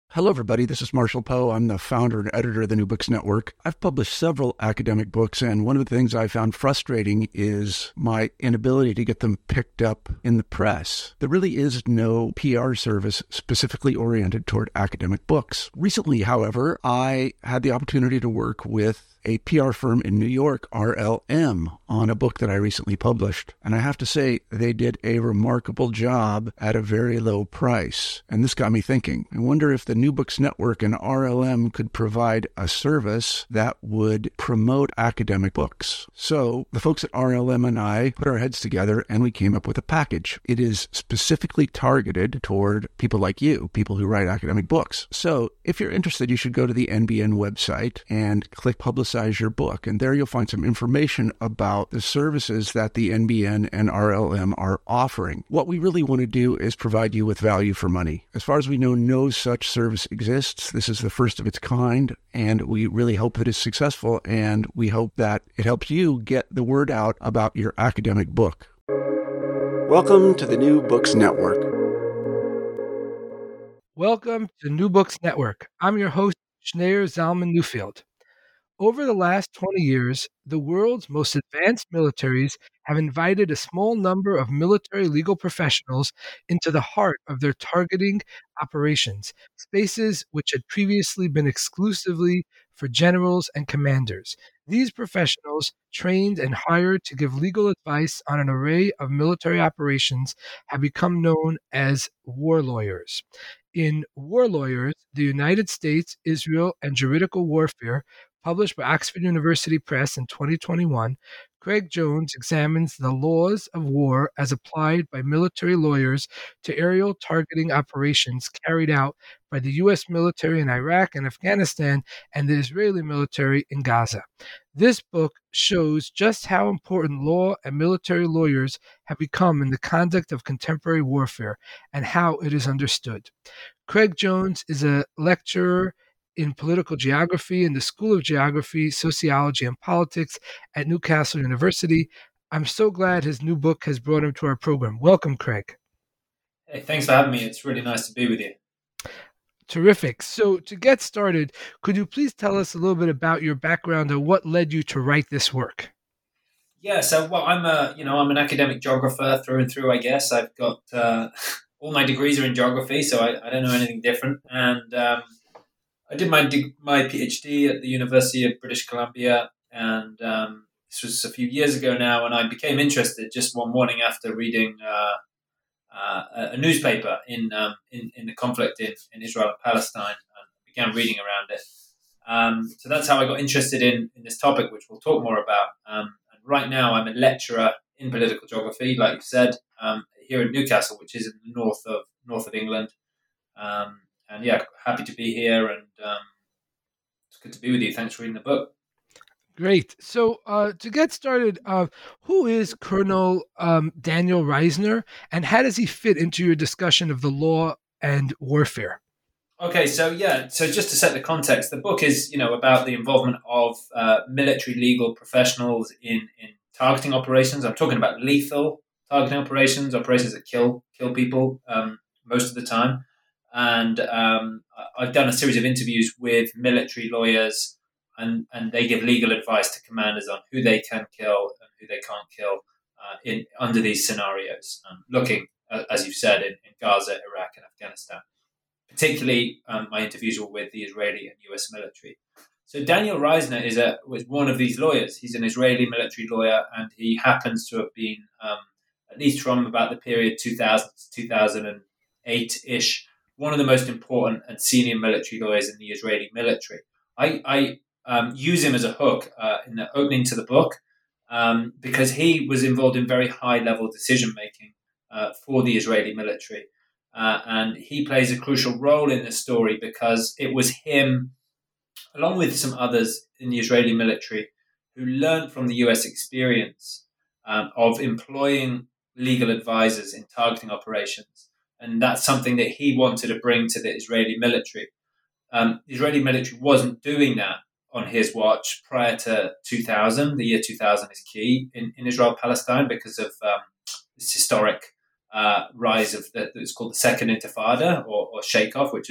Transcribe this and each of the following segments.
Hello, everybody. This is Marshall Poe. I'm the founder and editor of the New Books Network. I've published several academic books, and one of the things I found frustrating is my inability to get them picked up in the press. There really is no PR service specifically oriented toward academic books. Recently, however, I had the opportunity to work with a PR firm in New York, RLM, on a book that I recently published. And I have to say, they did a remarkable job at a very low price. And this got me thinking. I wonder if the New Books Network and RLM could provide a service that would promote academic books. So the folks at RLM and I put our heads together and we came up with a package. It is specifically targeted toward people like you, people who write academic books. So if you're interested, you should go to the NBN website and click Publicize Your Book. And there you'll find some information about the services that the NBN and RLM are offering. What we really want to do is provide you with value for money. As far as we know, no such service exists. This is the first of its kind, and we really hope that it's successful, and we hope that it helps you get the word out about your academic book. Welcome to the New Books Network. Welcome to New Books Network. I'm your host, Schneur Zalman Newfield. Over the last 20 years, the world's most advanced militaries have invited a small number of military legal professionals into the heart of their targeting operations, spaces which had previously been exclusively for generals and commanders. These professionals, trained and hired to give legal advice on an array of military operations, have become known as war lawyers. In War Lawyers, the United States, Israel, and Juridical Warfare, published by Oxford University Press in 2021, Craig Jones examines the laws of war as applied by military lawyers to aerial targeting operations carried out by the U.S. military in Iraq and Afghanistan and the Israeli military in Gaza. This book shows just how important law and military lawyers have become in the conduct of contemporary warfare and how it is understood. Craig Jones is a lecturer in political geography in the School of Geography, Sociology, and Politics at Newcastle University. I'm so glad his new book has brought him to our program. Welcome, Craig. Hey, thanks for having me. It's really nice to be with you. Terrific. So to get started, could you please tell us a little bit about your background and what led you to write this work? Yeah, I'm an academic geographer through and through. I guess I've got all my degrees are in geography, so I don't know anything different. And I did my PhD at the University of British Columbia, and this was a few years ago now. And I became interested just one morning after reading a newspaper in the conflict in Israel and Palestine, and began reading around it. So that's how I got interested in this topic, which we'll talk more about. And right now, I'm a lecturer in political geography, like you said, here in Newcastle, which is in the north of England. And yeah, happy to be here, and it's good to be with you. Thanks for reading the book. Great. So to get started, who is Colonel Daniel Reisner, and how does he fit into your discussion of the law and warfare? Okay, so just to set the context, the book is about the involvement of military legal professionals in targeting operations. I'm talking about lethal targeting operations that kill people most of the time. And I've done a series of interviews with military lawyers, and they give legal advice to commanders on who they can kill and who they can't kill under these scenarios, looking, as you've said, in Gaza, Iraq, and Afghanistan. Particularly, my interviews were with the Israeli and US military. So Daniel Reisner was one of these lawyers. He's an Israeli military lawyer, and he happens to have been, at least from about the period 2000 to 2008-ish, one of the most important and senior military lawyers in the Israeli military. I use him as a hook in the opening to the book because he was involved in very high-level decision-making for the Israeli military. And he plays a crucial role in this story because it was him, along with some others in the Israeli military, who learned from the US experience of employing legal advisors in targeting operations. And that's something that he wanted to bring to the Israeli military. The Israeli military wasn't doing that on his watch prior to 2000. The year 2000 is key in Israel-Palestine because of this historic rise of it's called the Second Intifada or Shake-Off, which is a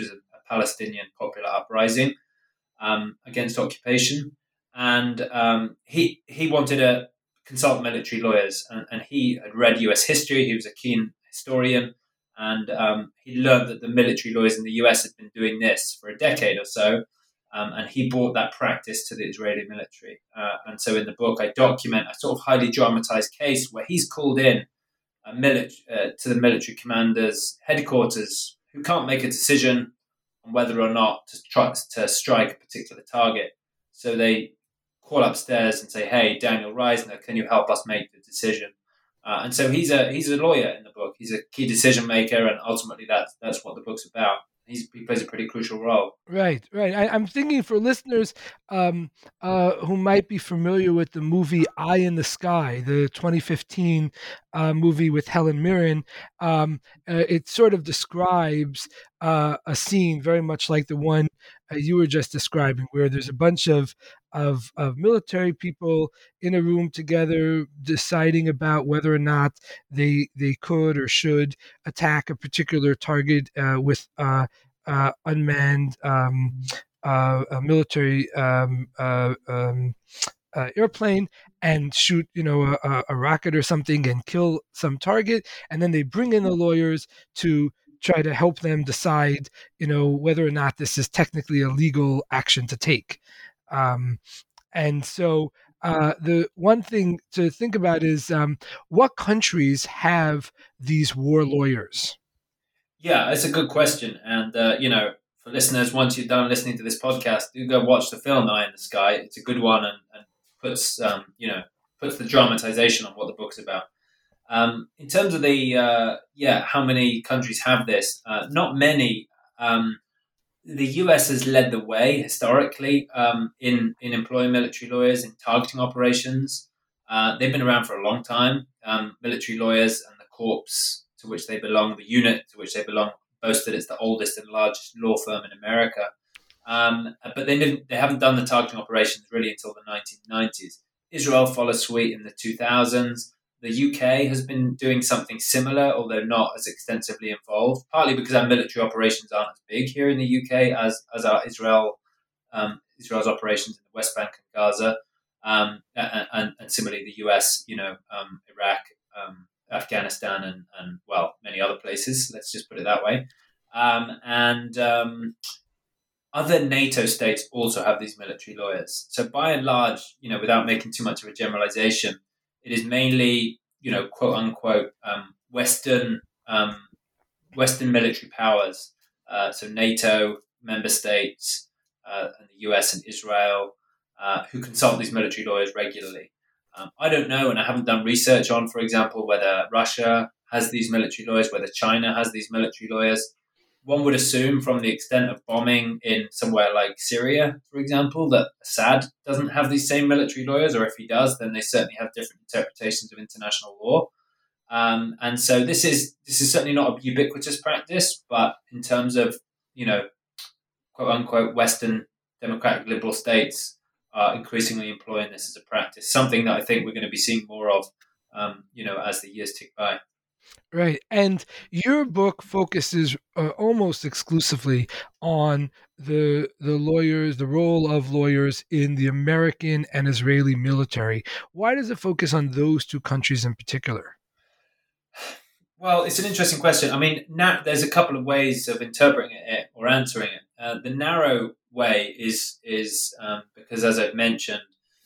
Palestinian popular uprising against occupation. And he wanted to consult military lawyers, and he had read U.S. history. He was a keen historian, and he learned that the military lawyers in the U.S. had been doing this for a decade or so. And he brought that practice to the Israeli military. And so in the book, I document a sort of highly dramatized case where he's called in to the military commander's headquarters, who can't make a decision on whether or not to try to strike a particular target. So they call upstairs and say, "Hey, Daniel Reisner, can you help us make the decision?" And so he's a lawyer in the book. He's a key decision maker, and ultimately that's what the book's about. He plays a pretty crucial role. Right. I'm thinking for listeners who might be familiar with the movie Eye in the Sky, the 2015 movie with Helen Mirren. It sort of describes a scene very much like the one you were just describing, where there's a bunch of military people in a room together deciding about whether or not they could or should attack a particular target with unmanned military airplane, and shoot a rocket or something and kill some target, and then they bring in the lawyers to try to help them decide whether or not this is technically a legal action to take. And so the one thing to think about is what countries have these war lawyers? Yeah, it's a good question. And, for listeners, once you're done listening to this podcast, do go watch the film Eye in the Sky. It's a good one, and puts the dramatization on what the book's about. In terms of the how many countries have this? Not many. The US has led the way historically in employing military lawyers in targeting operations. They've been around for a long time. Military lawyers and the corps to which they belong, the unit to which they belong, boast that it's the oldest and largest law firm in America. But they haven't done the targeting operations really until the 1990s. Israel followed suit in the 2000s. The UK has been doing something similar, although not as extensively involved, partly because our military operations aren't as big here in the UK as are Israel's operations in the West Bank and Gaza, and similarly the US, Iraq, Afghanistan, and many other places. Let's just put it that way. Other NATO states also have these military lawyers. So by and large, without making too much of a generalization, it is mainly, quote unquote, Western military powers. So NATO member states, and the US and Israel, who consult these military lawyers regularly. I don't know, and I haven't done research on, for example, whether Russia has these military lawyers, whether China has these military lawyers. One would assume from the extent of bombing in somewhere like Syria, for example, that Assad doesn't have these same military lawyers, or if he does, then they certainly have different interpretations of international law. And so this is certainly not a ubiquitous practice, but in terms of, quote unquote, Western democratic liberal states are increasingly employing this as a practice, something that I think we're going to be seeing more of, as the years tick by. Right. And your book focuses almost exclusively on the lawyers, the role of lawyers in the American and Israeli military. Why does it focus on those two countries in particular? Well, it's an interesting question. I mean, there's a couple of ways of interpreting it or answering it. The narrow way is because, as I've mentioned,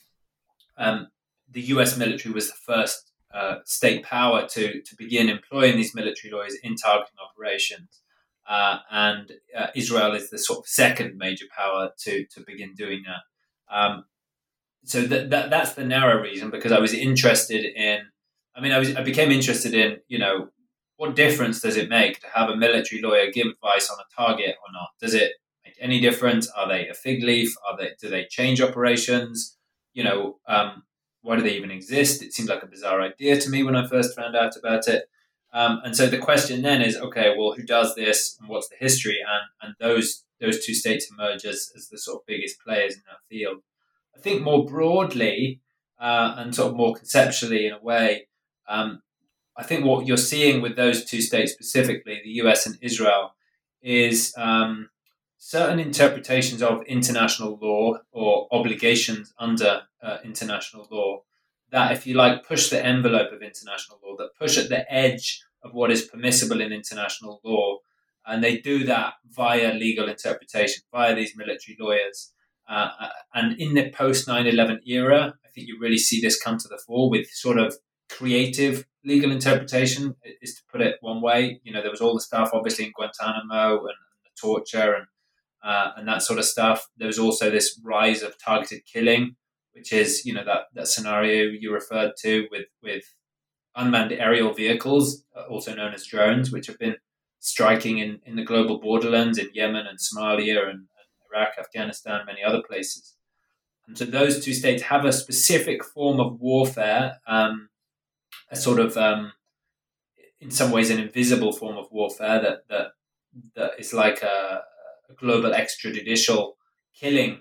the U.S. military was the first state power to begin employing these military lawyers in targeting operations, and Israel is the sort of second major power to begin doing that. So that's the narrow reason, because I was interested in. I mean, I became interested in, what difference does it make to have a military lawyer give advice on a target or not? Does it make any difference? Are they a fig leaf? Do they change operations? Why do they even exist? It seemed like a bizarre idea to me when I first found out about it. And so the question then is, okay, well, who does this and what's the history? And those two states emerge as the sort of biggest players in that field. I think more broadly and sort of more conceptually in a way, I think what you're seeing with those two states specifically, the US and Israel, is certain interpretations of international law or obligations under international law that, if you like, push the envelope of international law, that push at the edge of what is permissible in international law. And they do that via legal interpretation, via these military lawyers. And in the post 9/11 era, I think you really see this come to the fore with sort of creative legal interpretation, is to put it one way. There was all the stuff, obviously, in Guantanamo and the torture and that sort of stuff. There was also this rise of targeted killing, which is, that scenario you referred to with unmanned aerial vehicles, also known as drones, which have been striking in the global borderlands in Yemen and Somalia and Iraq, Afghanistan, many other places. And so those two states have a specific form of warfare, a sort of, in some ways, an invisible form of warfare that is like a global extrajudicial killing,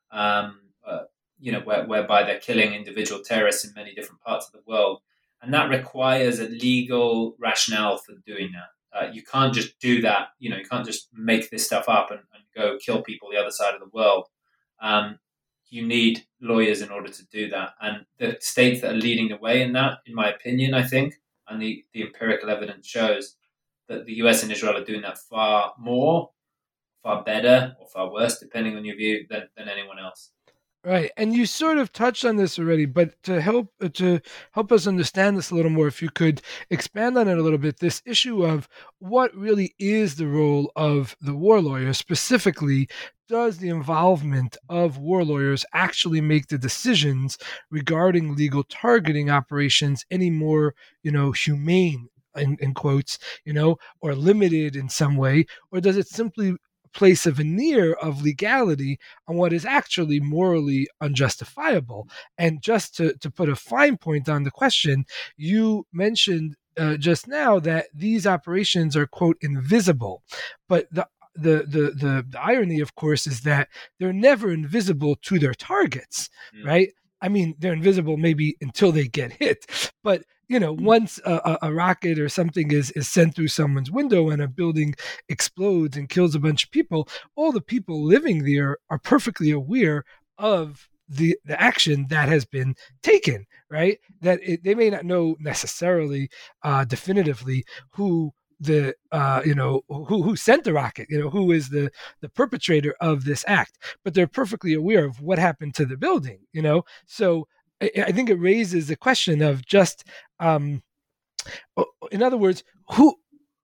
whereby they're killing individual terrorists in many different parts of the world. And that requires a legal rationale for doing that. You can't just do that. You can't just make this stuff up and go kill people the other side of the world. You need lawyers in order to do that. And the states that are leading the way in that, in my opinion, I think, and the empirical evidence shows that the US and Israel are doing that far more, far better, or far worse, depending on your view, than anyone else. Right, and you sort of touched on this already, but to help us understand this a little more, if you could expand on it a little bit, this issue of what really is the role of the war lawyer. Specifically, does the involvement of war lawyers actually make the decisions regarding legal targeting operations any more, humane, in quotes, or limited in some way, or does it simply place a veneer of legality on what is actually morally unjustifiable? And just to put a fine point on the question, you mentioned just now that these operations are, quote, invisible. But the irony, of course, is that they're never invisible to their targets, right? I mean, they're invisible maybe until they get hit. But once a rocket or something is sent through someone's window and a building explodes and kills a bunch of people, all the people living there are perfectly aware of the action that has been taken, right? That they may not know necessarily definitively who who sent the rocket, who is the perpetrator of this act, but they're perfectly aware of what happened to the building, So I think it raises the question of just, in other words, who.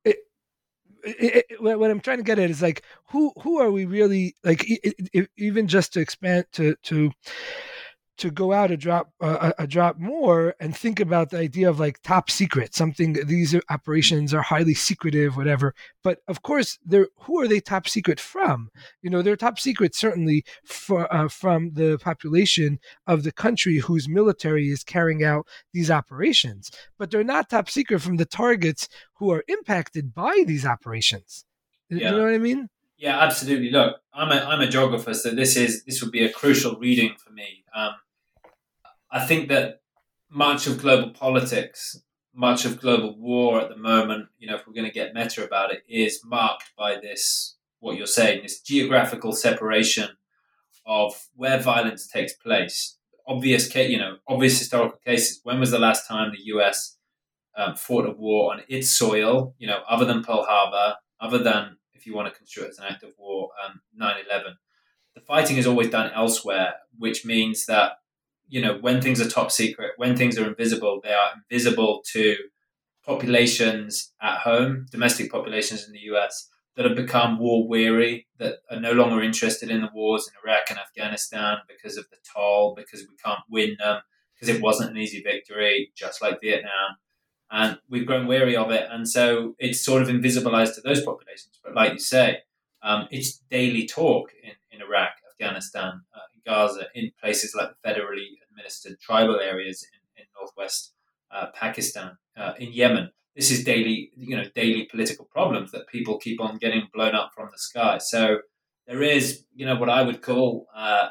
What I'm trying to get at is like, who are we really, like, even just to expand to go out a drop more and think about the idea of like top secret, something, these operations are highly secretive, whatever. But of course, who are they top secret from? They're top secret certainly from the population of the country whose military is carrying out these operations. But they're not top secret from the targets who are impacted by these operations. Yeah. You know what I mean? Yeah, absolutely. Look, I'm a geographer, so this would be a crucial reading for me. I think that much of global politics, much of global war at the moment, if we're going to get meta about it, is marked by this, what you're saying, this geographical separation of where violence takes place. Obvious historical cases. When was the last time the US fought a war on its soil, other than Pearl Harbor, other than, if you want to construe it as an act of war, 9/11? The fighting is always done elsewhere, which means that, when things are top secret, when things are invisible, they are invisible to populations at home, domestic populations in the US, that have become war weary, that are no longer interested in the wars in Iraq and Afghanistan because of the toll, because we can't win them, because it wasn't an easy victory, just like Vietnam. And we've grown weary of it. And so it's sort of invisibilized to those populations. But like you say, it's daily talk in Iraq, Afghanistan, Gaza, in places like the federally administered tribal areas in northwest Pakistan, in Yemen. This is daily political problems that people keep on getting blown up from the sky. So there is, what I would call, a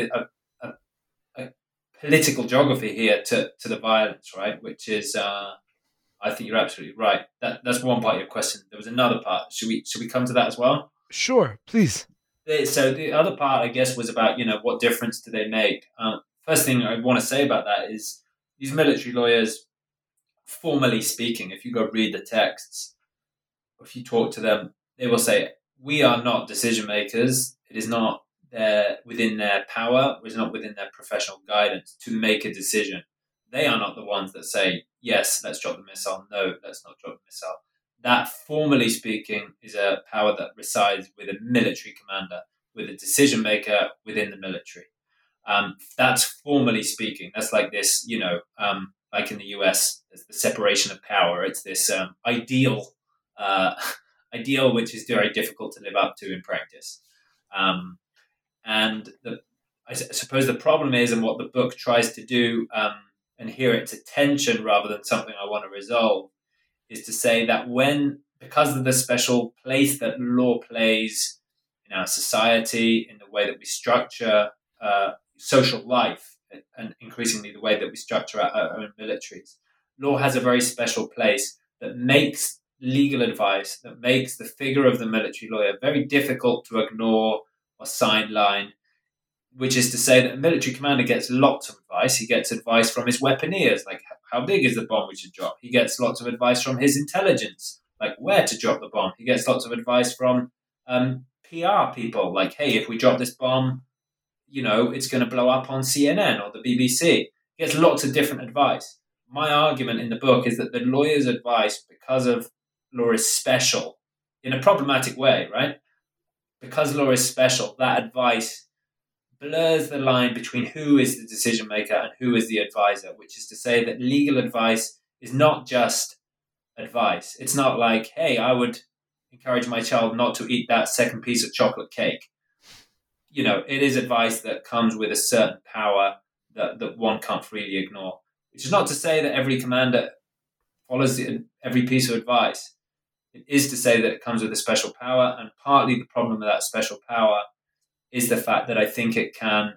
political geography here to the violence, right? Which is, I think you're absolutely right. That's one part of your question. There was another part. Should we come to that as well? Sure, please. So the other part, I guess, was about, what difference do they make? First thing I want to say about that is these military lawyers, formally speaking, if you go read the texts, if you talk to them, they will say, we are not decision makers. It is not within their power, it is not within their professional guidance to make a decision. They are not the ones that say, yes, let's drop the missile. No, let's not drop the missile. That, formally speaking, is a power that resides with a military commander, with a decision maker within the military. That's formally speaking. That's like this, like in the US, there's the separation of power. It's this ideal which is very difficult to live up to in practice. And I suppose the problem is, and what the book tries to do, and here it's a tension rather than something I want to resolve, is to say that because of the special place that law plays in our society, in the way that we structure social life, and increasingly the way that we structure our own militaries, law has a very special place that makes legal advice, that makes the figure of the military lawyer very difficult to ignore or sideline, which is to say that a military commander gets lots of advice. He gets advice from his weaponeers, like how big is the bomb we should drop. He gets lots of advice from his intelligence, like where to drop the bomb. He gets lots of advice from PR people, like, hey, if we drop this bomb, it's going to blow up on CNN or the BBC. He gets lots of different advice. My argument in the book is that the lawyer's advice, because of law is special in a problematic way, right? Because law is special, that advice blurs the line between who is the decision maker and who is the advisor, which is to say that legal advice is not just advice. It's not like, hey, I would encourage my child not to eat that second piece of chocolate cake. It is advice that comes with a certain power that one can't freely ignore, which is not to say that every commander follows every piece of advice. It is to say that it comes with a special power, and partly the problem with that special power is the fact that I think it can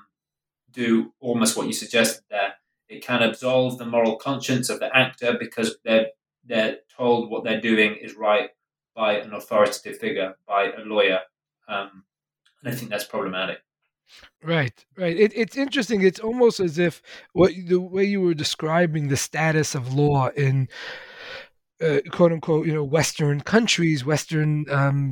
do almost what you suggested there. It can absolve the moral conscience of the actor because they're told what they're doing is right by an authoritative figure, by a lawyer. And I think that's problematic. Right. It's interesting. It's almost as if the way you were describing the status of law in quote unquote, Western countries, Western,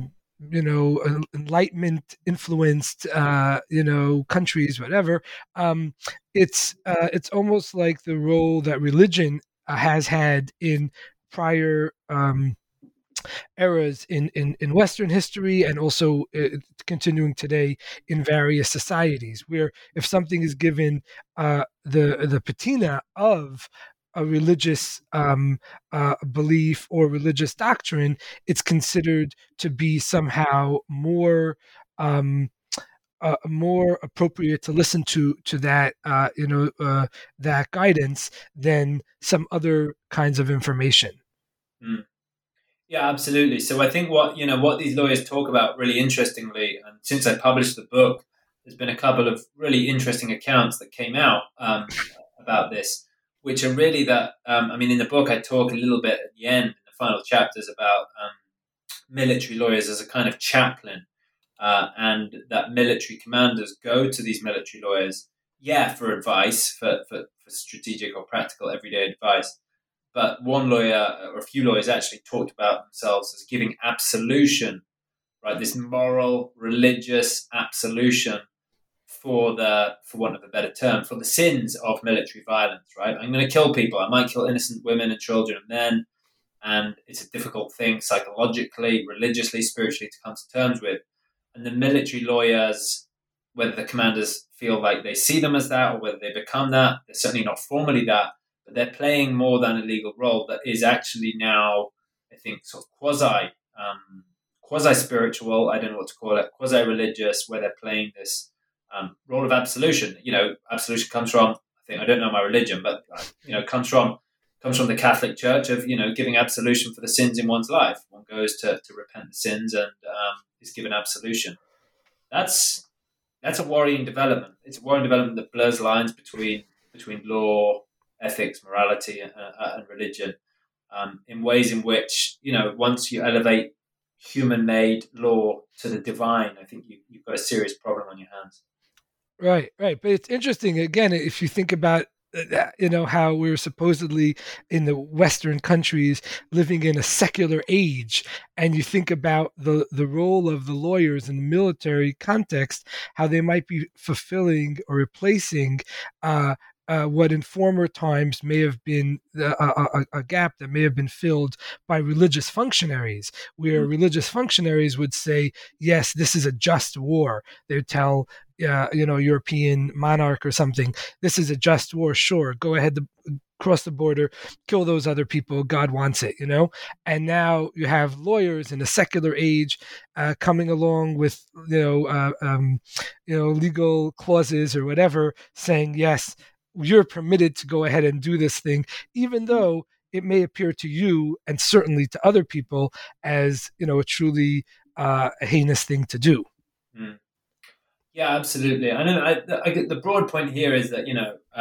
Enlightenment influenced, countries, whatever. It's almost like the role that religion has had in prior eras in Western history, and also continuing today in various societies, where if something is given the patina of a religious belief or religious doctrine, it's considered to be somehow more appropriate to listen to that that guidance than some other kinds of information. Mm. Yeah, absolutely. So I think what these lawyers talk about really interestingly, and since I published the book, there's been a couple of really interesting accounts that came out about this, which are really that, in the book I talk a little bit at the end, in the final chapters, about military lawyers as a kind of chaplain, and that military commanders go to these military lawyers, for advice, for strategic or practical everyday advice. But one lawyer, or a few lawyers, actually talked about themselves as giving absolution, right? This moral, religious absolution for want of a better term, for the sins of military violence, right? I'm going to kill people. I might kill innocent women and children and men. And it's a difficult thing psychologically, religiously, spiritually to come to terms with. And the military lawyers, whether the commanders feel like they see them as that or whether they become that, they're certainly not formally that, but they're playing more than a legal role that is actually now, I think, sort of quasi-spiritual, I don't know what to call it, quasi-religious, where they're playing this role of absolution. Absolution comes from, I don't know my religion, but comes from the Catholic Church of giving absolution for the sins in one's life. One goes to repent the sins and is given absolution. That's a worrying development. It's a worrying development that blurs lines between law, ethics, morality, and religion, in ways in which once you elevate human-made law to the divine, I think you've got a serious problem on your hands. Right, right. But it's interesting, again, if you think about how we're supposedly in the Western countries living in a secular age, and you think about the role of the lawyers in the military context, how they might be fulfilling or replacing what in former times may have been a gap that may have been filled by religious functionaries, where religious functionaries would say, yes, this is a just war. They would tell European monarch or something, this is a just war, sure, go ahead to cross the border, kill those other people, God wants it, And now you have lawyers in a secular age coming along with legal clauses or whatever, saying, yes, you're permitted to go ahead and do this thing, even though it may appear to you and certainly to other people as a truly heinous thing to do. Mm. Yeah, absolutely. I know. I get the broad point here is that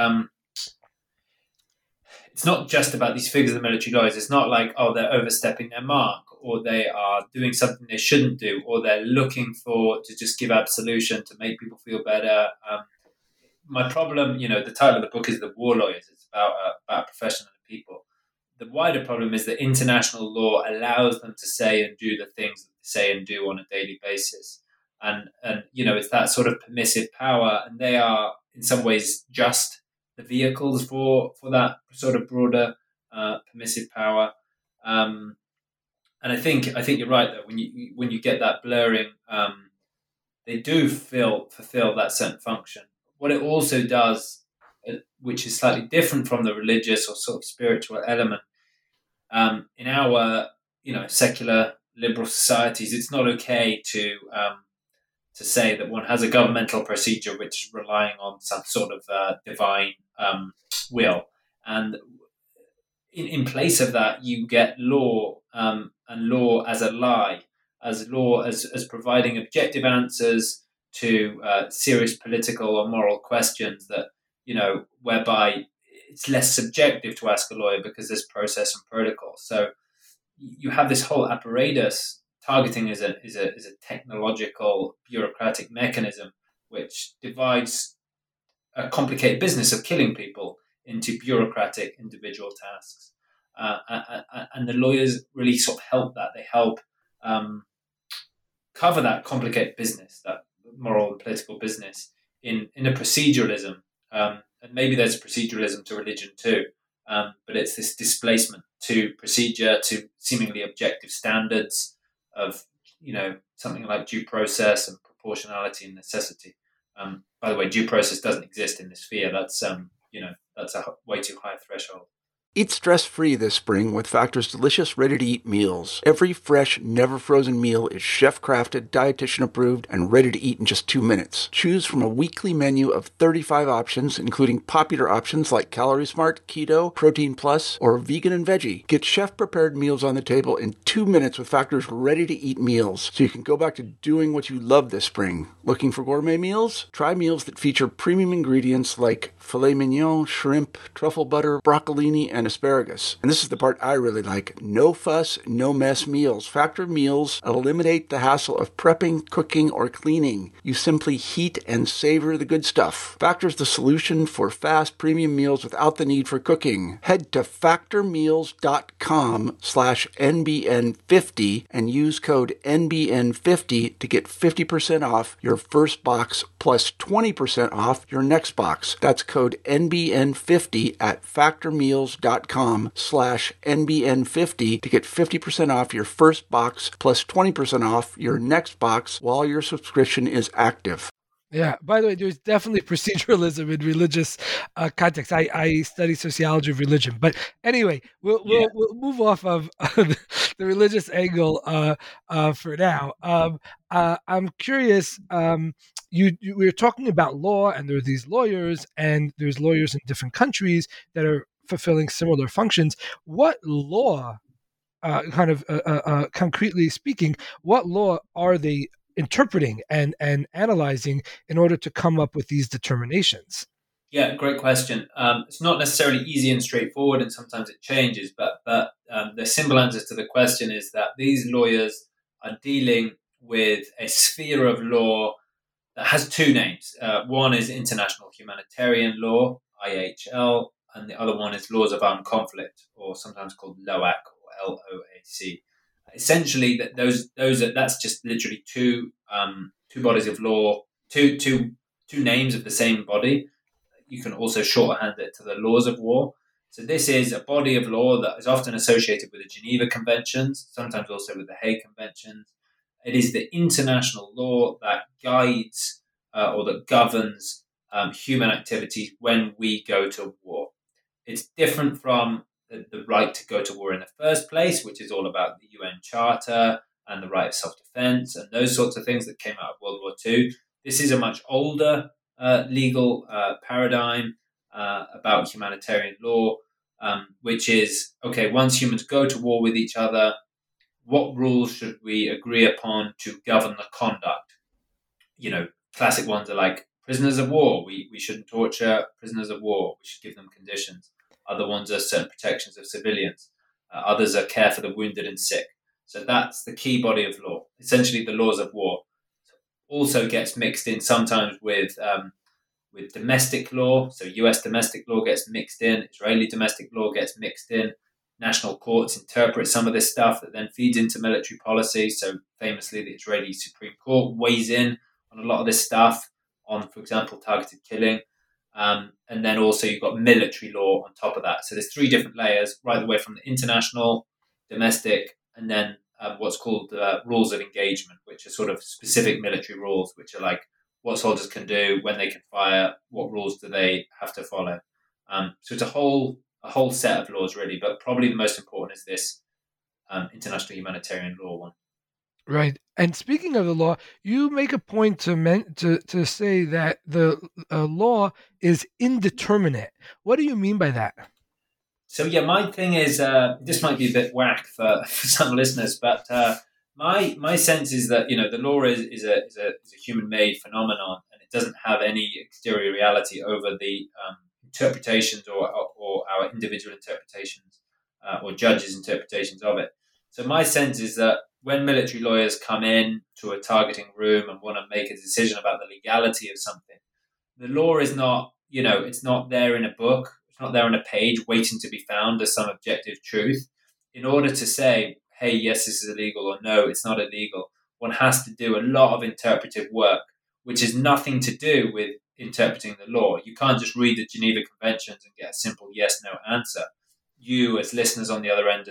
it's not just about these figures of the military lawyers. It's not like, oh, they're overstepping their mark, or they are doing something they shouldn't do, or they're looking to just give absolution to make people feel better. My problem, the title of the book is The War Lawyers. It's about a profession and people. The wider problem is that international law allows them to say and do the things that they say and do on a daily basis. And it's that sort of permissive power, and they are in some ways just the vehicles for that sort of broader permissive power. And I think you're right that when you get that blurring, they do fulfill that certain function. What it also does, which is slightly different from the religious or sort of spiritual element, in our secular liberal societies, it's not okay to say that one has a governmental procedure which is relying on some sort of divine will, and in place of that, you get law and law as a lie, as law as providing objective answers to serious political or moral questions that whereby it's less subjective to ask a lawyer because there's process and protocol. So you have this whole apparatus. Targeting is a technological bureaucratic mechanism which divides a complicated business of killing people into bureaucratic individual tasks, and the lawyers really sort of help that. They help cover that complicated business, that moral and political business, in a proceduralism, and maybe there's proceduralism to religion too, but it's this displacement to procedure, to seemingly objective standards of something like due process and proportionality and necessity. By the way, due process doesn't exist in this sphere. That's that's a way too high a threshold. Eat stress-free this spring with Factor's delicious, ready-to-eat meals. Every fresh, never-frozen meal is chef-crafted, dietitian-approved, and ready to eat in just 2 minutes. Choose from a weekly menu of 35 options, including popular options like Calorie Smart, Keto, Protein Plus, or Vegan and Veggie. Get chef-prepared meals on the table in 2 minutes with Factor's ready-to-eat meals, so you can go back to doing what you love this spring. Looking for gourmet meals? Try meals that feature premium ingredients like filet mignon, shrimp, truffle butter, broccolini, and asparagus. And this is the part I really like. No fuss, no mess meals. Factor meals eliminate the hassle of prepping, cooking, or cleaning. You simply heat and savor the good stuff. Factor's the solution for fast premium meals without the need for cooking. Head to factormeals.com/NBN50 and use code NBN50 to get 50% off your first box plus 20% off your next box. That's code NBN50 at factormeals.com/NBN50 to get 50% off your first box plus 20% off your next box while your subscription is active. Yeah. By the way, there's definitely proceduralism in religious context. I study sociology of religion, but anyway, we'll move off of the religious angle for now. I'm curious. We were talking about law, and there are these lawyers, and there's lawyers in different countries that are fulfilling similar functions. What law, concretely speaking, what law are they interpreting and analyzing in order to come up with these determinations? Yeah, great question. It's not necessarily easy and straightforward, and sometimes it changes. But the simple answer to the question is that these lawyers are dealing with a sphere of law that has two names. One is international humanitarian law, IHL, and the other one is laws of armed conflict, or sometimes called LOAC or LOAC. Essentially, that's just literally two bodies of law, two names of the same body. You can also shorthand it to the laws of war. So this is a body of law that is often associated with the Geneva Conventions, sometimes also with the Hague Conventions. It is the international law that guides or that governs human activities when we go to war. It's different from the right to go to war in the first place, which is all about the UN Charter and the right of self-defense and those sorts of things that came out of World War II. This is a much older legal paradigm about humanitarian law, which is, okay, once humans go to war with each other, what rules should we agree upon to govern the conduct? Classic ones are like prisoners of war. We shouldn't torture prisoners of war. We should give them conditions. Other ones are certain protections of civilians. Others are care for the wounded and sick. So that's the key body of law, essentially the laws of war. Also gets mixed in sometimes with domestic law. So US domestic law gets mixed in. Israeli domestic law gets mixed in. National courts interpret some of this stuff that then feeds into military policy. So famously, the Israeli Supreme Court weighs in on a lot of this stuff on, for example, targeted killing. And then also you've got military law on top of that. So there's three different layers, right the way from the international, domestic, and then what's called rules of engagement, which are sort of specific military rules, which are like what soldiers can do, when they can fire, what rules do they have to follow. So it's a whole set of laws, really, but probably the most important is this international humanitarian law one. Right. And speaking of the law, you make a point to say that the law is indeterminate. What do you mean by that? So yeah, my thing is this might be a bit whack for some listeners, but my sense is that the law is a human-made phenomenon, and it doesn't have any exterior reality over the interpretations or our individual interpretations or judges' interpretations of it. So my sense is that when military lawyers come in to a targeting room and want to make a decision about the legality of something, the law is not, it's not there in a book, it's not there on a page waiting to be found as some objective truth. In order to say, hey, yes, this is illegal, or no, it's not illegal, one has to do a lot of interpretive work, which has nothing to do with interpreting the law. You can't just read the Geneva Conventions and get a simple yes/no answer. You, as listeners on the other end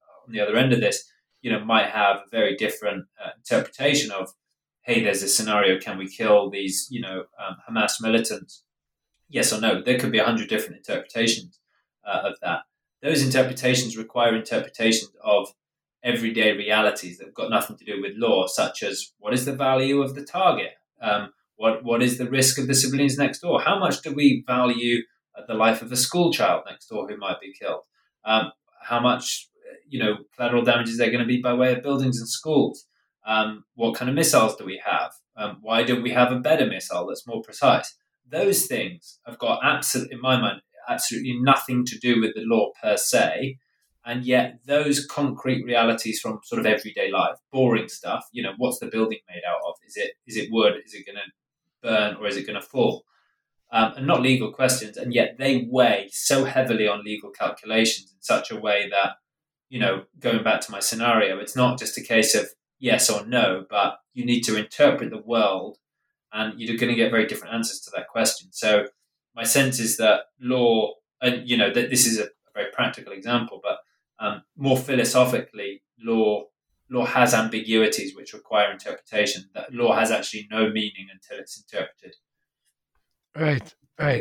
of this, might have a very different interpretation of, hey, there's a scenario, can we kill these, Hamas militants? Yes or no? There could be 100 different interpretations of that. Those interpretations require interpretations of everyday realities that have got nothing to do with law, such as what is the value of the target? What is the risk of the civilians next door? How much do we value the life of a school child next door who might be killed? How much collateral damages are going to be by way of buildings and schools? What kind of missiles do we have? Why don't we have a better missile that's more precise? Those things have got in my mind, absolutely nothing to do with the law per se. And yet those concrete realities from sort of everyday life, boring stuff, what's the building made out of? Is it wood? Is it going to burn, or is it going to fall? And not legal questions. And yet they weigh so heavily on legal calculations in such a way that, going back to my scenario, it's not just a case of yes or no, but you need to interpret the world, and you're going to get very different answers to that question. So my sense is that law, and that this is a very practical example, but more philosophically, law has ambiguities which require interpretation. That law has actually no meaning until it's interpreted. Right.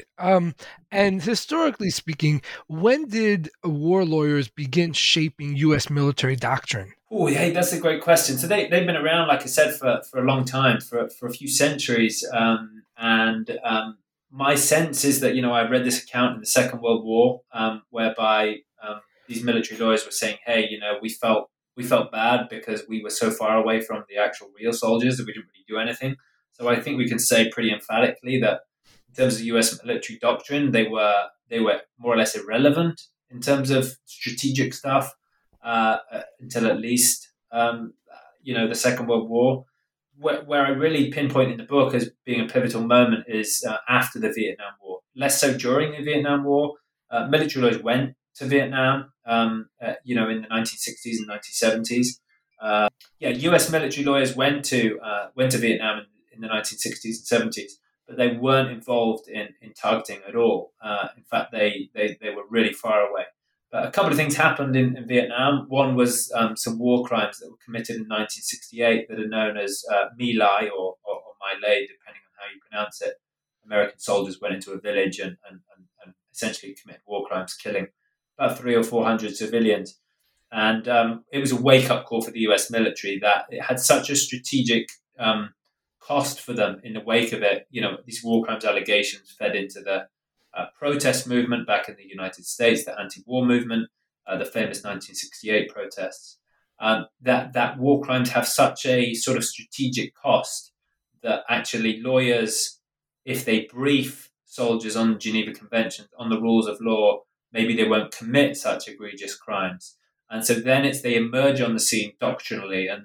And historically speaking, when did war lawyers begin shaping U.S. military doctrine? Oh, hey, that's a great question. So they've been around, like I said, for a long time, for a few centuries. And my sense is that, I read this account in the Second World War, whereby these military lawyers were saying, hey, we felt bad because we were so far away from the actual real soldiers that we didn't really do anything. So I think we can say pretty emphatically that in terms of U.S. military doctrine, they were more or less irrelevant in terms of strategic stuff until at least the Second World War. Where I really pinpoint in the book as being a pivotal moment is after the Vietnam War. Less so during the Vietnam War. Military lawyers went to Vietnam, in the 1960s and 1970s. U.S. military lawyers went to Vietnam in the 1960s and 70s, but they weren't involved in targeting at all. In fact, they were really far away. But a couple of things happened in Vietnam. One was some war crimes that were committed in 1968 that are known as My Lai or My Lai, depending on how you pronounce it. American soldiers went into a village and essentially committed war crimes, killing about 300 or 400 civilians. And it was a wake-up call for the U.S. military that it had such a strategic cost for them in the wake of it. These war crimes allegations fed into the protest movement back in the United States, the anti-war movement, the famous 1968 protests. That war crimes have such a sort of strategic cost that actually lawyers, if they brief soldiers on the Geneva Conventions, on the rules of law, maybe they won't commit such egregious crimes. And so then they emerge on the scene doctrinally and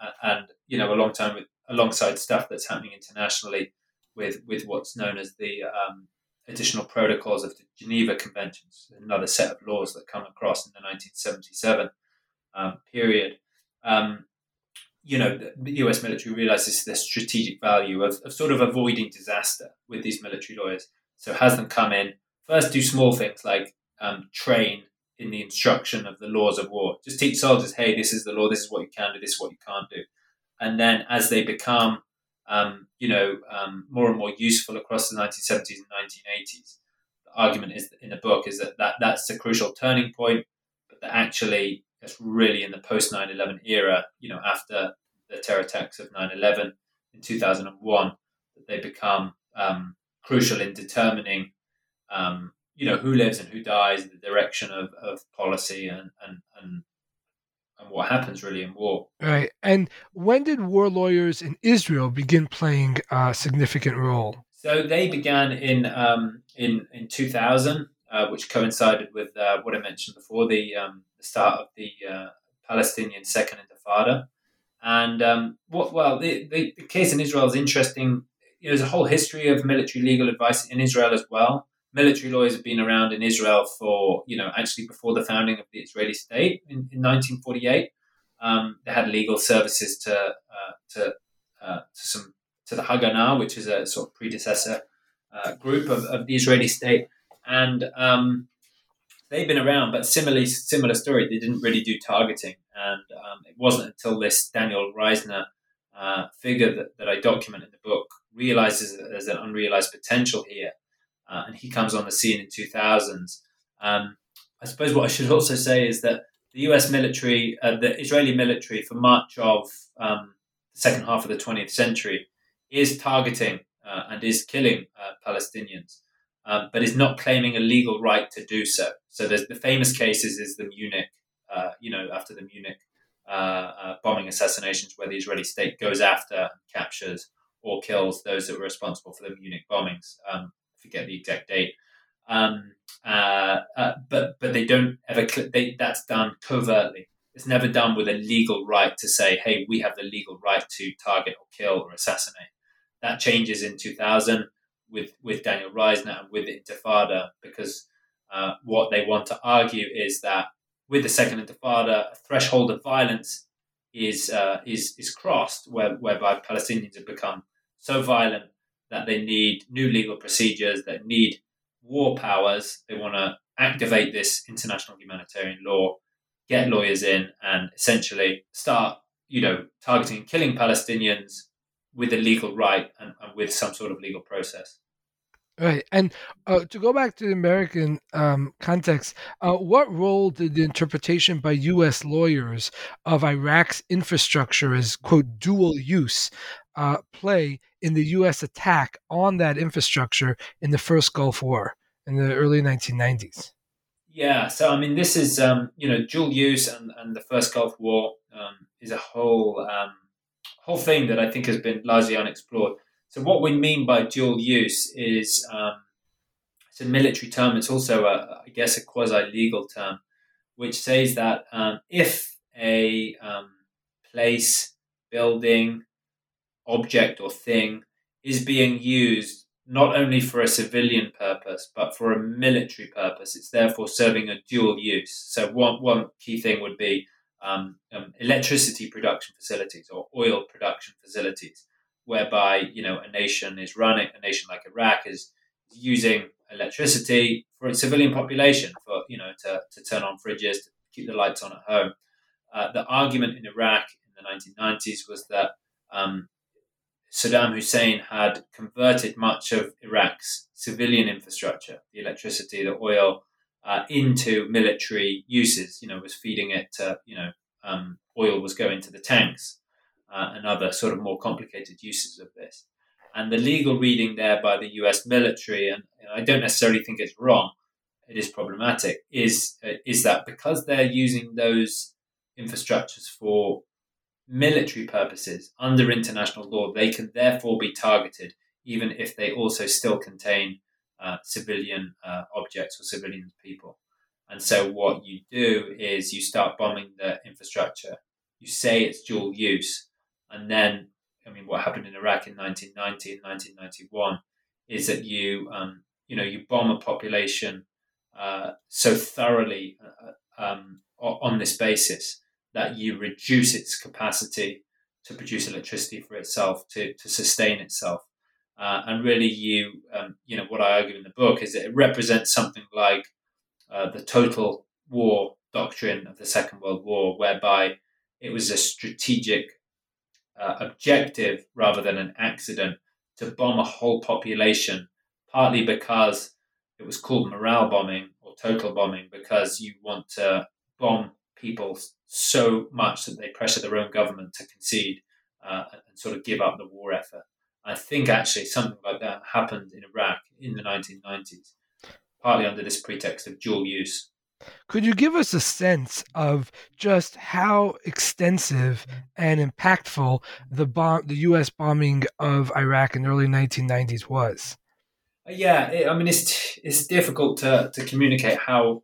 alongside stuff that's happening internationally with what's known as the additional protocols of the Geneva Conventions, another set of laws that come across in the 1977 period. The US military realizes the strategic value of sort of avoiding disaster with these military lawyers. So has them come in, first do small things like train in the instruction of the laws of war. Just teach soldiers, hey, this is the law, this is what you can do, this is what you can't do. And then as they become more and more useful across the 1970s and 1980s. The argument is in the book is that's a crucial turning point, but that actually it's really in the post 9/11 era, after the terror attacks of 9/11 in 2001, that they become crucial in determining, who lives and who dies, the direction of policy and what happens really in war. Right. And when did war lawyers in Israel begin playing a significant role? So they began in 2000, which coincided with what I mentioned before, the start of the Palestinian Second Intifada. And the case in Israel is interesting. There's a whole history of military legal advice in Israel as well. Military lawyers have been around in Israel for, actually before the founding of the Israeli state in 1948. They had legal services to the Haganah, which is a sort of predecessor group of the Israeli state. And they've been around, but similar story. They didn't really do targeting. And it wasn't until this Daniel Reisner figure that I document in the book realizes that there's an unrealized potential here. And he comes on the scene in 2000s. I suppose what I should also say is that the U.S. military, the Israeli military, for much of the second half of the 20th century, is targeting and is killing Palestinians, but is not claiming a legal right to do so. So there's the famous cases is the Munich, after the Munich bombing assassinations, where the Israeli state goes after, captures, or kills those that were responsible for the Munich bombings. Forget the exact date, but they don't ever. That's done covertly. It's never done with a legal right to say, "Hey, we have the legal right to target or kill or assassinate." That changes in 2000 with Daniel Reisner and with the Intifada, because what they want to argue is that with the Second Intifada, a threshold of violence is crossed, whereby Palestinians have become so violent that they need new legal procedures, that need war powers. They want to activate this international humanitarian law, get lawyers in, and essentially start, targeting and killing Palestinians with a legal right and with some sort of legal process. Right. And to go back to the American context, what role did the interpretation by U.S. lawyers of Iraq's infrastructure as, quote, dual use play in the U.S. attack on that infrastructure in the first Gulf War in the early 1990s? Yeah. So, I mean, this is, dual use and the first Gulf War is a whole thing that I think has been largely unexplored. So what we mean by dual use is it's a military term. It's also, a quasi-legal term, which says that if a place building, object or thing is being used not only for a civilian purpose, but for a military purpose. It's therefore serving a dual use. So one key thing would be electricity production facilities or oil production facilities, whereby a nation like Iraq is using electricity for its civilian population, for to turn on fridges, to keep the lights on at home. The argument in Iraq in the 1990s was that Saddam Hussein had converted much of Iraq's civilian infrastructure, the electricity, the oil, into military uses. Was feeding it to, oil was going to the tanks and other sort of more complicated uses of this. And the legal reading there by the US military, and I don't necessarily think it's wrong, it is problematic, is that because they're using those infrastructures for military purposes under international law, they can therefore be targeted, even if they also still contain civilian objects or civilian people. And so what you do is you start bombing the infrastructure. You say it's dual use. And then, what happened in Iraq in 1990 and 1991 is that you bomb a population so thoroughly on this basis that you reduce its capacity to produce electricity for itself, to sustain itself. And really, what I argue in the book is that it represents something like the total war doctrine of the Second World War, whereby it was a strategic objective rather than an accident to bomb a whole population, partly because it was called morale bombing or total bombing, because you want to bomb people so much that they pressure their own government to concede and sort of give up the war effort. I think actually something like that happened in Iraq in the 1990s, partly under this pretext of dual use. Could you give us a sense of just how extensive and impactful the U.S. bombing of Iraq in the early 1990s was? Yeah, it's difficult to communicate how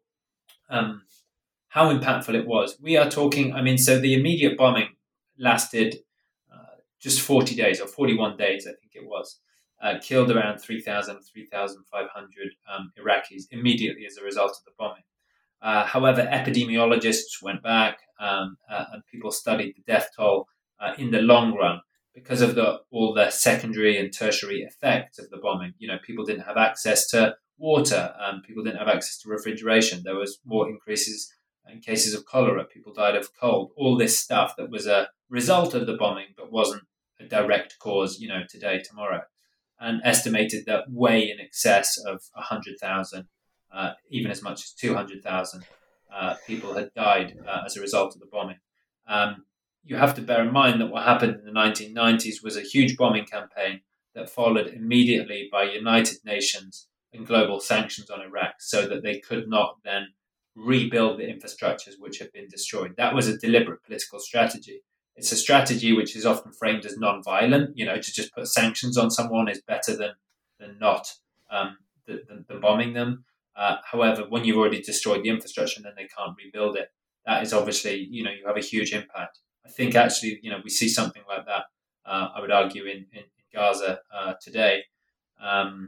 impactful it was. We are talking, so the immediate bombing lasted just 40 days or 41 days, I think it was. Killed around 3,000, 3,500 Iraqis immediately as a result of the bombing. However, epidemiologists went back and people studied the death toll in the long run because of all the secondary and tertiary effects of the bombing. People didn't have access to water, people didn't have access to refrigeration. There was more increases in cases of cholera. People died of cold. All this stuff that was a result of the bombing but wasn't a direct cause, today, tomorrow. And estimated that way in excess of 100,000, even as much as 200,000 people had died as a result of the bombing. You have to bear in mind that what happened in the 1990s was a huge bombing campaign that followed immediately by United Nations and global sanctions on Iraq, so that they could not then rebuild the infrastructures which had been destroyed. That was a deliberate political strategy. It's a strategy which is often framed as non-violent. To just put sanctions on someone is better than not than bombing them. However, when you've already destroyed the infrastructure, then they can't rebuild it. That is obviously, you have a huge impact. I think actually, we see something like that. I would argue in Gaza today, and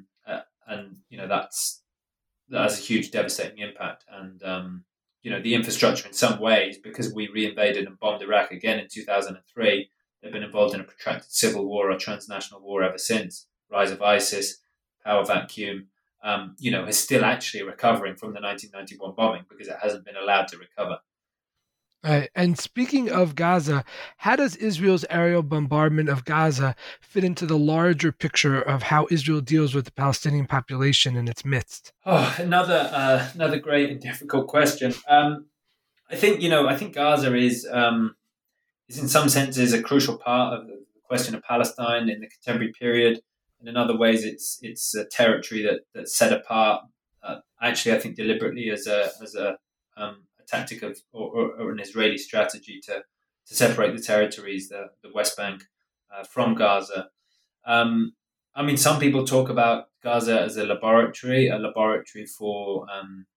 that has a huge devastating impact. And the infrastructure in some ways, because we reinvaded and bombed Iraq again in 2003, they've been involved in a protracted civil war or transnational war ever since. Rise of ISIS, power vacuum, is still actually recovering from the 1991 bombing because it hasn't been allowed to recover. And speaking of Gaza, how does Israel's aerial bombardment of Gaza fit into the larger picture of how Israel deals with the Palestinian population in its midst? Oh, another great and difficult question. I think Gaza is in some senses a crucial part of the question of Palestine in the contemporary period, and in other ways, it's a territory that's set apart. Actually, I think deliberately as a tactic of or an Israeli strategy to separate the territories, the West Bank, from Gaza. Some people talk about Gaza as a laboratory for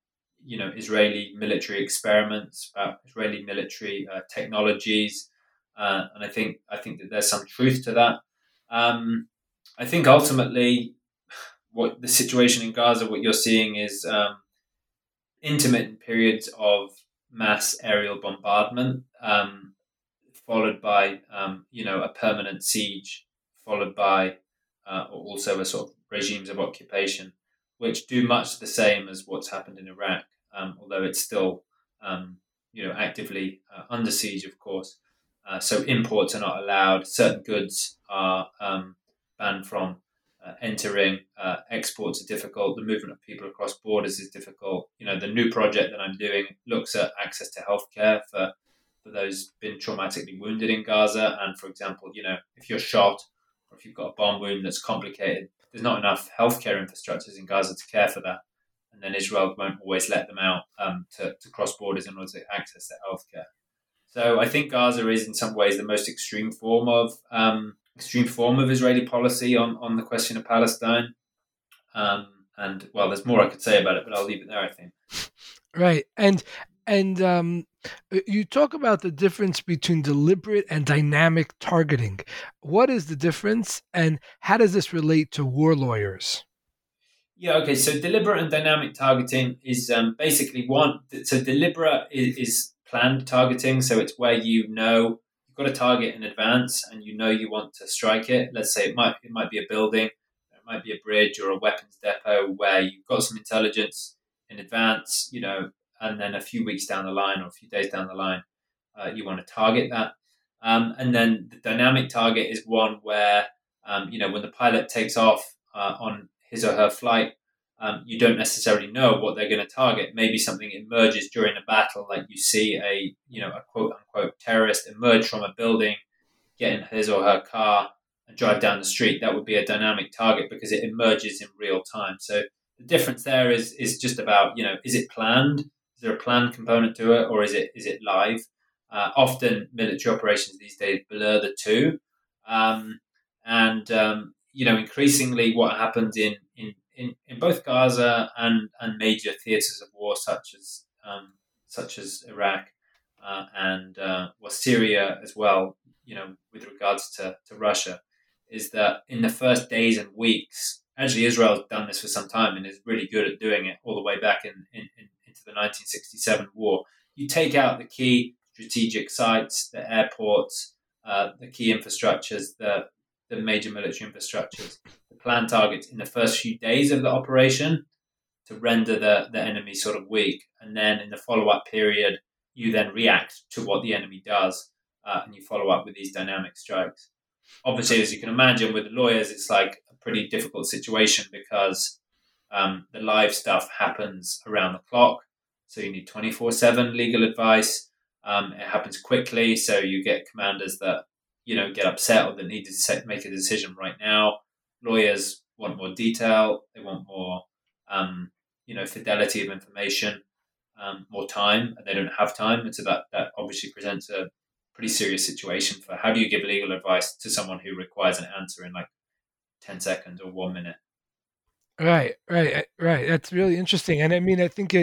Israeli military experiments, about Israeli military technologies. and I think that there's some truth to that. I think ultimately, what the situation in Gaza, what you're seeing is intermittent periods of mass aerial bombardment, followed by a permanent siege, followed by also a sort of regimes of occupation, which do much the same as what's happened in Iraq, although it's still actively under siege, of course. So imports are not allowed. Certain goods are banned from entering. Exports are difficult. The movement of people across borders is difficult. The new project that I'm doing looks at access to healthcare for those been traumatically wounded in Gaza. And for example, if you're shot or if you've got a bomb wound that's complicated, there's not enough healthcare infrastructures in Gaza to care for that. And then Israel won't always let them out to cross borders in order to access their healthcare. So I think Gaza is in some ways the most extreme form of Israeli policy on the question of Palestine. And well, there's more I could say about it, but I'll leave it there, I think. Right. And you talk about the difference between deliberate and dynamic targeting. What is the difference, and how does this relate to war lawyers? Yeah, okay. So deliberate and dynamic targeting is basically one. So deliberate is planned targeting. So it's where you've got a target in advance and you want to strike it. Let's say it might be a building, it might be a bridge or a weapons depot where you've got some intelligence in advance, and then a few weeks down the line or a few days down the line, you want to target that. And then the dynamic target is one where, when the pilot takes off on his or her flight, you don't necessarily know what they're going to target. Maybe something emerges during a battle, like you see a quote unquote terrorist emerge from a building, get in his or her car and drive down the street. That would be a dynamic target because it emerges in real time. So the difference there is just about, is it planned? Is there a planned component to it, or is it live? Often military operations these days blur the two. Increasingly what happens in both Gaza and major theaters of war such as Iraq and Syria as well, with regards to Russia, is that in the first days and weeks, actually Israel's done this for some time and is really good at doing it all the way back into the 1967 war. You take out the key strategic sites, the airports, the key infrastructures, the major military infrastructures, the planned targets in the first few days of the operation to render the enemy sort of weak. And then in the follow-up period, you then react to what the enemy does, and you follow up with these dynamic strikes. Obviously, as you can imagine, with the lawyers, it's like a pretty difficult situation because the live stuff happens around the clock. So you need 24/7 legal advice. It happens quickly, so you get commanders that get upset or that need to make a decision right now. Lawyers want more detail. They want more, fidelity of information, more time, and they don't have time. And so that obviously presents a pretty serious situation for how do you give legal advice to someone who requires an answer in like 10 seconds or 1 minute. Right. That's really interesting. And I mean, I think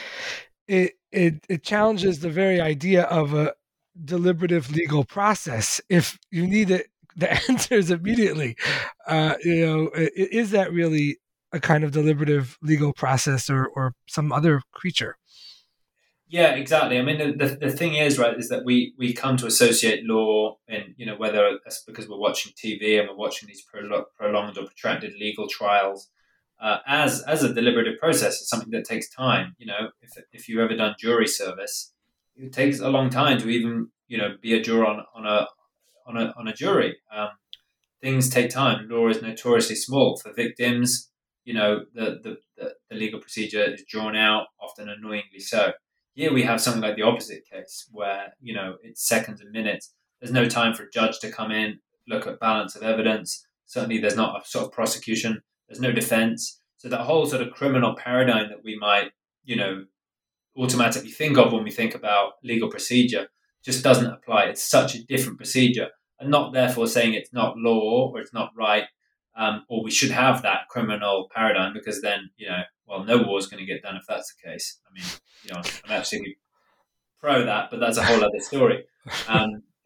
it challenges the very idea of a deliberative legal process. If you need the answers immediately, is that really a kind of deliberative legal process or some other creature? Yeah, exactly. I mean, the thing is, right, is that we come to associate law, and whether it's because we're watching TV and we're watching these prolonged or protracted legal trials, as a deliberative process. It's something that takes time. If you've ever done jury service, it takes a long time to even be a juror on a jury. Things take time. Law is notoriously small for victims. The legal procedure is drawn out, often annoyingly so. Here we have something like the opposite case where, it's seconds and minutes. There's no time for a judge to come in, look at balance of evidence. Certainly there's not a sort of prosecution. There's no defense. So that whole sort of criminal paradigm that we might, automatically think of when we think about legal procedure just doesn't apply. It's such a different procedure. And not therefore saying it's not law or it's not right, or we should have that criminal paradigm because then, no war is going to get done if that's the case. I mean, I'm absolutely pro that, but that's a whole other story.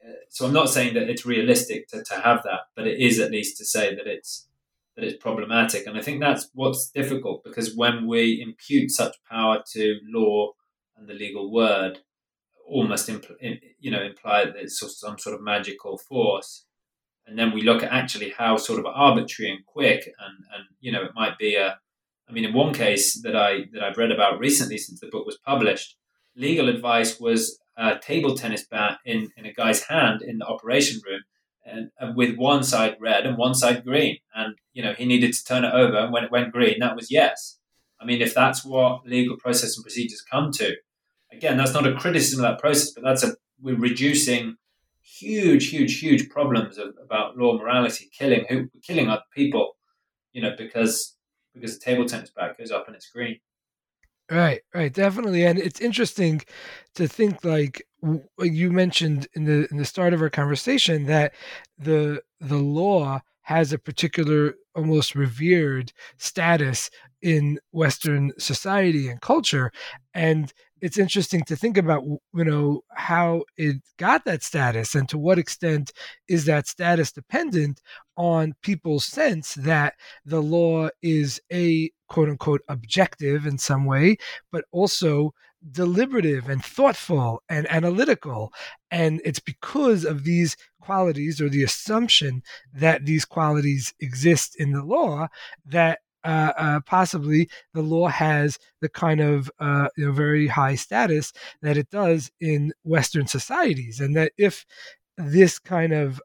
so I'm not saying that it's realistic to have that, but it is at least to say that it's problematic. And I think that's what's difficult, because when we impute such power to law and the legal word, almost imply that it's some sort of magical force. And then we look at actually how sort of arbitrary and quick, and it might be in one case that I've read about recently since the book was published, legal advice was a table tennis bat in a guy's hand in the operation room, and with one side red and one side green, and he needed to turn it over, and when it went green, that was yes. I mean, if that's what legal process and procedures come to, again, that's not a criticism of that process, but we're reducing huge problems about law, morality, killing other people, because the table tennis bat goes up and it's green. Right, definitely. And it's interesting to think, like you mentioned in the start of our conversation, that the law has a particular, almost revered status in Western society and culture. And it's interesting to think about, how it got that status, and to what extent is that status dependent on people's sense that the law is a quote unquote objective in some way, but also deliberative and thoughtful and analytical. And it's because of these qualities, or the assumption that these qualities exist in the law, that possibly the law has the kind of very high status that it does in Western societies. And that if this kind of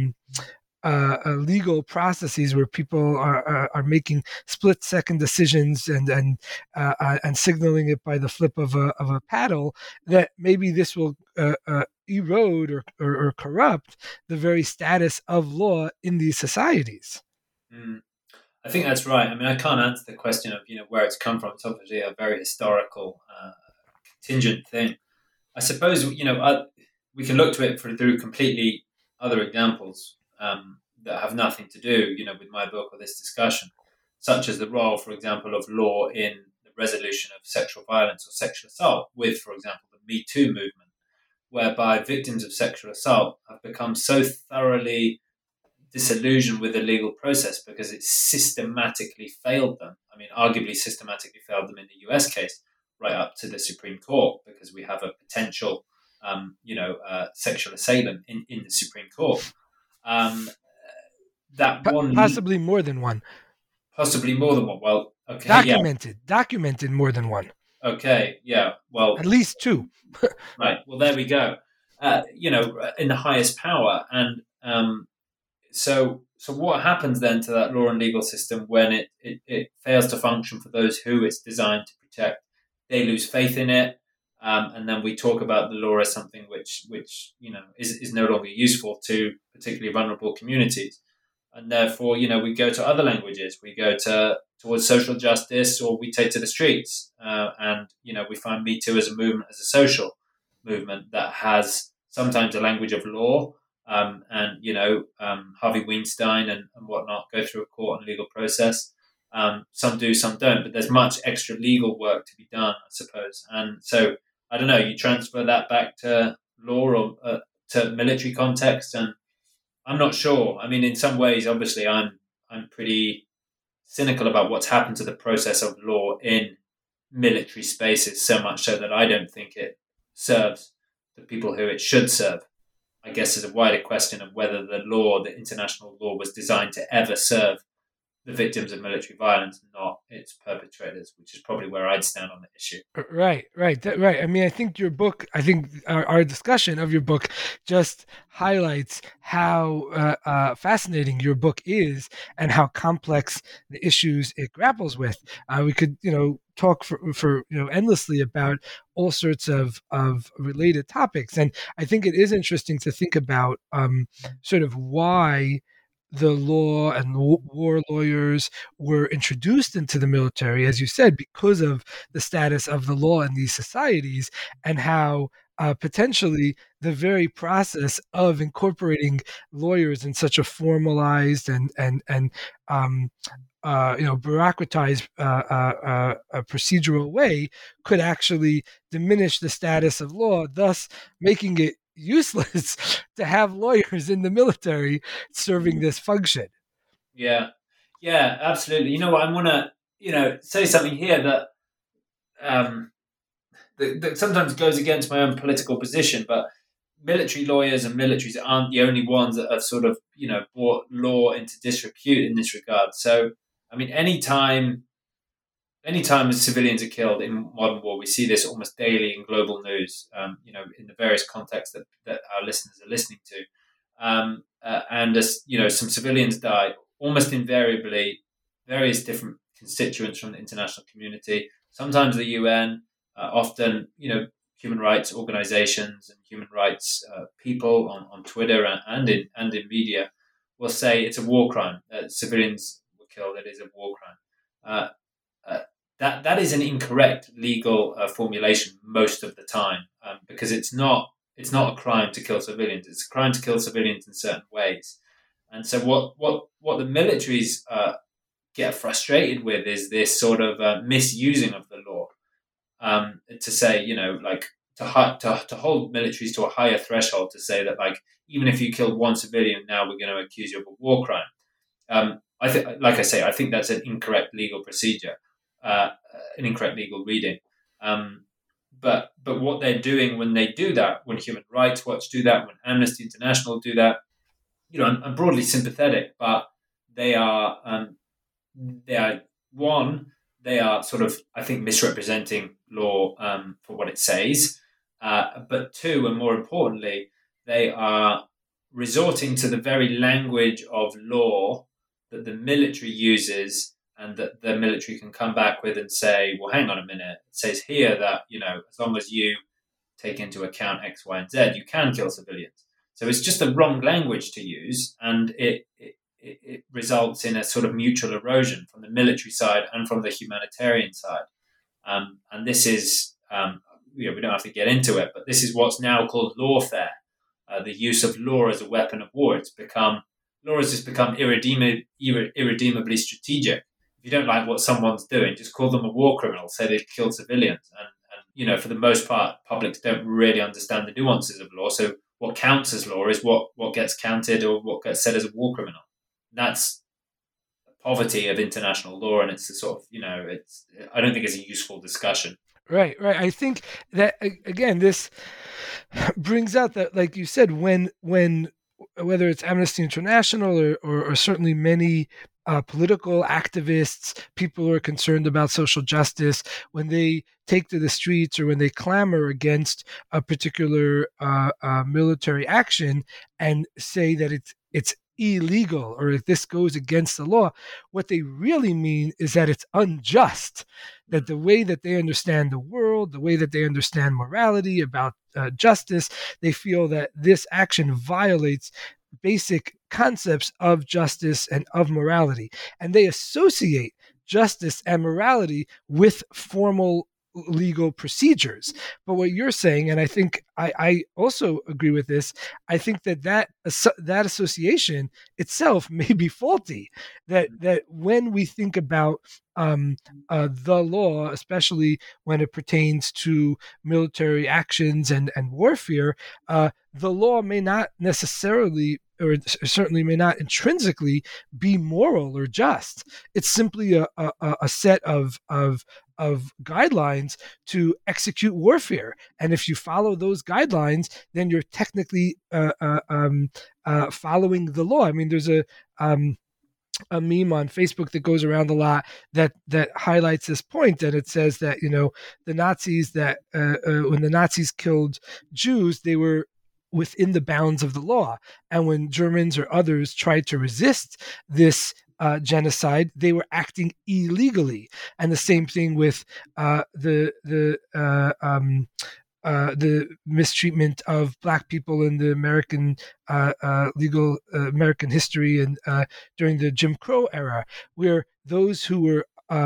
legal processes, where people are making split-second decisions and signaling it by the flip of a paddle, that maybe this will erode or corrupt the very status of law in these societies. I think that's right. I mean, I can't answer the question of where it's come from. It's obviously a very historical, contingent thing. I suppose we can look to it through completely other examples that have nothing to do, with my book or this discussion, such as the role, for example, of law in the resolution of sexual violence or sexual assault, with, for example, the Me Too movement, whereby victims of sexual assault have become so thoroughly disillusioned with the legal process because it systematically failed them. I mean, arguably systematically failed them in the US case, right up to the Supreme Court, because we have a potential, sexual assailant in the Supreme Court. Possibly more than one. Possibly more than one. Well, okay. Documented more than one. Okay, yeah. Well, at least two. Right. Well, there we go. In the highest power. And so what happens then to that law and legal system when it fails to function for those who it's designed to protect? They lose faith in it. And then we talk about the law as something which is no longer useful to particularly vulnerable communities. And therefore, we go to other languages. We go towards social justice, or we take to the streets. And we find Me Too as a movement, as a social movement that has sometimes a language of law. Harvey Weinstein and whatnot go through a court and legal process. Some do, some don't. But there's much extra legal work to be done, I suppose. And so, I don't know, you transfer that back to law or to military context, and I'm not sure. I mean, in some ways, obviously, I'm pretty cynical about what's happened to the process of law in military spaces, so much so that I don't think it serves the people who it should serve. I guess there's a wider question of whether the international law, was designed to ever serve the victims of military violence, not its perpetrators, which is probably where I'd stand on the issue. Right. I mean, I think our discussion of your book just highlights how fascinating your book is, and how complex the issues it grapples with. We could, talk for endlessly about all sorts of related topics. And I think it is interesting to think about sort of why the law and war lawyers were introduced into the military, as you said, because of the status of the law in these societies, and how potentially the very process of incorporating lawyers in such a formalized and bureaucratized a procedural way could actually diminish the status of law, thus making it useless to have lawyers in the military serving this function. Yeah, yeah, absolutely. You know what? I want to, say something here that sometimes goes against my own political position, but military lawyers and militaries aren't the only ones that have sort of, brought law into disrepute in this regard. So, I mean, anytime civilians are killed in modern war, we see this almost daily in global news, in the various contexts that our listeners are listening to. And as some civilians die, almost invariably, various different constituents from the international community, sometimes the UN, often, human rights organizations and human rights people on Twitter and in media will say it's a war crime. Civilians were killed. It is a war crime. That is an incorrect legal formulation most of the time, because it's not a crime to kill civilians. It's a crime to kill civilians in certain ways. And so what the militaries get frustrated with is this sort of misusing of the law, to say, to hold militaries to a higher threshold, to say that, like, even if you killed one civilian, now we're going to accuse you of a war crime. I think that's an incorrect legal procedure, an incorrect legal reading. But what they're doing when they do that, when Human Rights Watch do that, when Amnesty International do that, I'm broadly sympathetic, but they are sort of, I think, misrepresenting law for what it says. But two, and more importantly, they are resorting to the very language of law that the military uses, and that the military can come back with and say, well, hang on a minute. It says here that, as long as you take into account X, Y, and Z, you can kill civilians. So it's just the wrong language to use, and it results in a sort of mutual erosion from the military side and from the humanitarian side. And this is, we don't have to get into it, but this is what's now called lawfare, the use of law as a weapon of war. Law has just become irredeemably strategic. If you don't like what someone's doing, just call them a war criminal, say they've killed civilians. And for the most part, publics don't really understand the nuances of law. So what counts as law is what gets counted or what gets said as a war criminal. That's the poverty of international law, and it's a sort of, I don't think it's a useful discussion. Right. I think that, again, this brings out that, like you said, when whether it's Amnesty International or certainly many political activists, people who are concerned about social justice, when they take to the streets or when they clamor against a particular military action and say that it's illegal or if this goes against the law, what they really mean is that it's unjust, that the way that they understand the world, the way that they understand morality, about justice, they feel that this action violates basic concepts of justice and of morality. And they associate justice and morality with formal legal procedures. But what you're saying, and I think I also agree with this, I think that association itself may be faulty. That when we think about the law, especially when it pertains to military actions and warfare, the law may not necessarily, or certainly may not intrinsically, be moral or just. It's simply a set of guidelines to execute warfare, and if you follow those guidelines, then you're technically following the law. I mean, there's a meme on Facebook that goes around a lot that highlights this point, and it says that the Nazis, that when the Nazis killed Jews, they were within the bounds of the law, and when Germans or others tried to resist this genocide, they were acting illegally. And the same thing with the mistreatment of Black people in the American legal American history and during the Jim Crow era, where those who were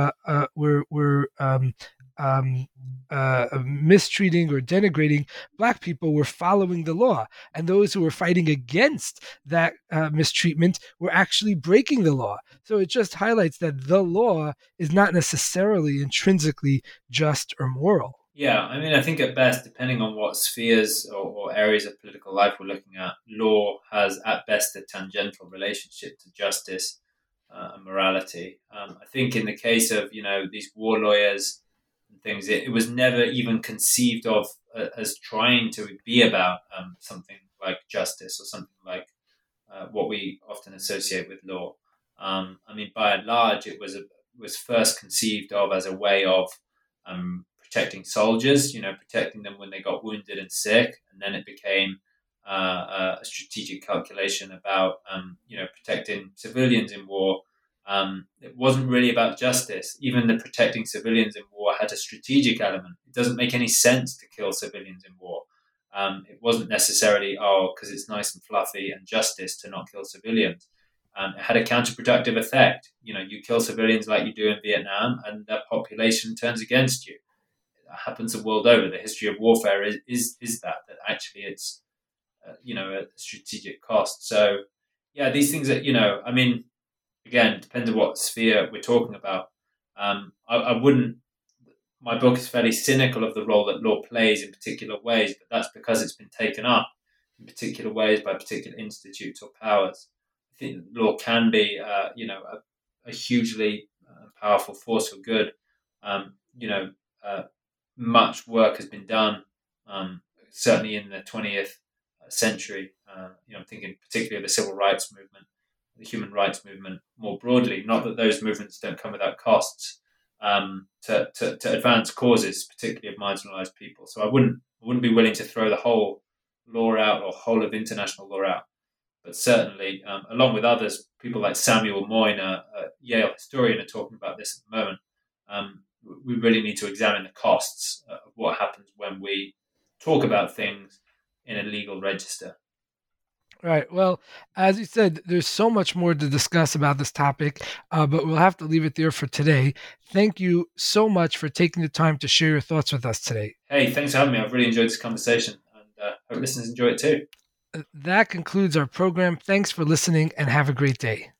mistreating or denigrating Black people were following the law, and those who were fighting against that mistreatment were actually breaking the law. So it just highlights that the law is not necessarily intrinsically just or moral. Yeah, I mean, I think at best, depending on what spheres or areas of political life we're looking at, law has at best a tangential relationship to justice and morality. I think in the case of these war lawyers and things, it was never even conceived of as trying to be about something like justice or something like what we often associate with law. I mean, by and large, it was first conceived of as a way of protecting soldiers, protecting them when they got wounded and sick, and then it became a strategic calculation about protecting civilians in war. It wasn't really about justice. Even the protecting civilians in war had a strategic element. It doesn't make any sense to kill civilians in war. It wasn't necessarily, because it's nice and fluffy and justice to not kill civilians. It had a counterproductive effect. You kill civilians like you do in Vietnam, and the population turns against you. That happens the world over. The history of warfare is that actually it's a strategic cost. So yeah, these things that I mean, again, depends on what sphere we're talking about. I wouldn't. My book is fairly cynical of the role that law plays in particular ways, but that's because it's been taken up in particular ways by particular institutes or powers. I think law can be, a hugely powerful force for good. Um, you know, much work has been done, certainly in the 20th century. I'm thinking particularly of the civil rights movement, the human rights movement more broadly. Not that those movements don't come without costs to advance causes, particularly of marginalized people. So I wouldn't be willing to throw the whole law out or whole of international law out. But certainly, along with others, people like Samuel Moyn, a Yale historian, are talking about this at the moment. We really need to examine the costs of what happens when we talk about things in a legal register. Right. Well, as you said, there's so much more to discuss about this topic, but we'll have to leave it there for today. Thank you so much for taking the time to share your thoughts with us today. Hey, thanks for having me. I've really enjoyed this conversation, and hope listeners enjoy it too. That concludes our program. Thanks for listening and have a great day.